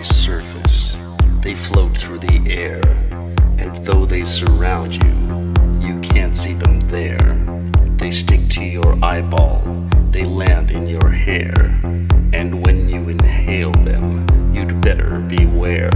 every surface. They float through the air, and though they surround you, you can't see them there. They stick to your eyeball, they land in your hair, and when you inhale them, you'd better beware.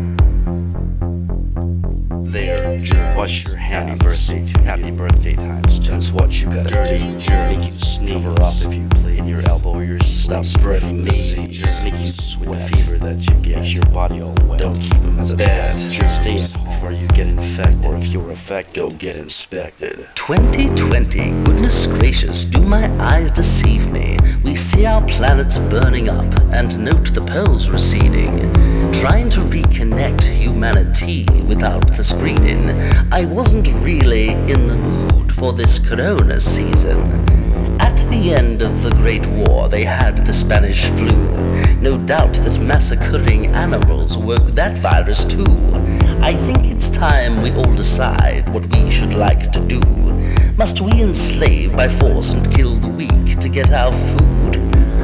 There, wash your hands. Happy birthday times. That's what you gotta do. Make you sneeze. Cover up if you play in your elbow or your stop spreading disease. Make you sweat with fever that you get. Makes your body all wet. Don't keep them as a bad. Stay before you get infected. Or if you're affected, go get inspected. 2020, goodness gracious, do my eyes deceive me? We see our planets burning up and note the poles receding. Trying to reconnect humanity without the screening. I wasn't really in the mood for this corona season. At the end of the Great War, they had the Spanish flu. No doubt that massacring animals woke that virus too. I think it's time we all decide what we should like to do. Must we enslave by force and kill the weak to get our food?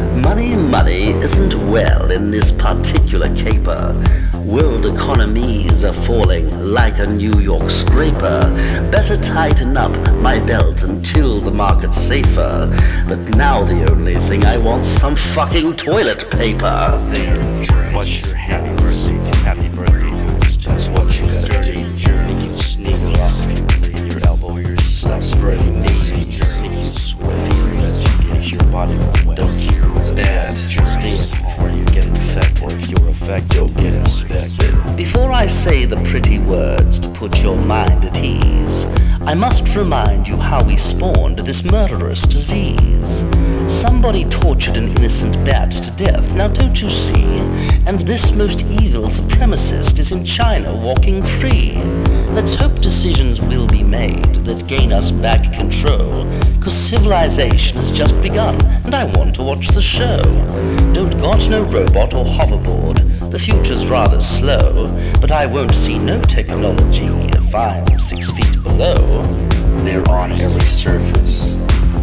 Money isn't well in this particular caper. World economies are falling like a New York scraper. Better tighten up my belt until the market's safer. But now the only thing I want's some fucking toilet paper. There, wash your hands. Happy birthday times. That's what you gotta do. Make you sneeze off if you play in your elbow or your stop spreading disease. Make you sweat fever that you get. Makes your body all wet. Don't keep them as a bad. Stay before you get infected. Or if you're affected, go get inspected. Before I say the pretty words to put your mind at ease, I must remind you how we spawned this murderous disease. Somebody tortured an innocent bat to death, now don't you see? And this most evil supremacist is in China walking free. Let's hope decisions will be made that gain us back control, 'cause civilization has just begun, and I want to watch the show. Don't got no robot or hoverboard, the future's rather slow, but I won't see no technology if I'm 6 feet below. They're on every surface.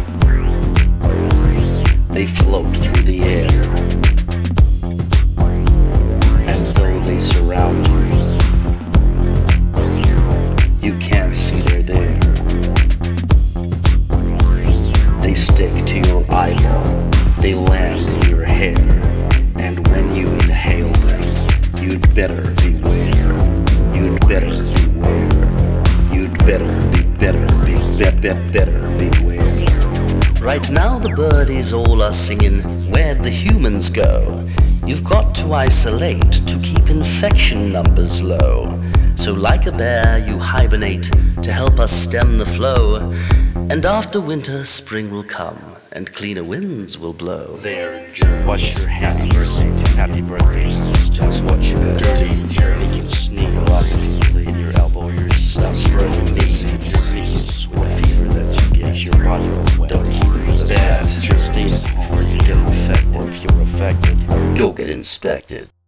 They float through the air, and though they surround you, you can't see they're there. They stick to your eyeball, they land in your hair, and when you inhale them, you'd better beware. You'd better beware. You'd better beware. Right now the birdies all are singing, where'd the humans go? You've got to isolate to keep infection numbers low. So like a bear you hibernate to help us stem the flow. And after winter, spring will come and cleaner winds will blow. There, wash your hands. Happy birthday. That's what you gotta do. Make you sneeze off if you play in your elbow or your stop spreading disease. Make you sweat fever that you get. Makes your body all wet. Don't keep it as bad. Stay before you get infected. Or if you're affected, go get inspected.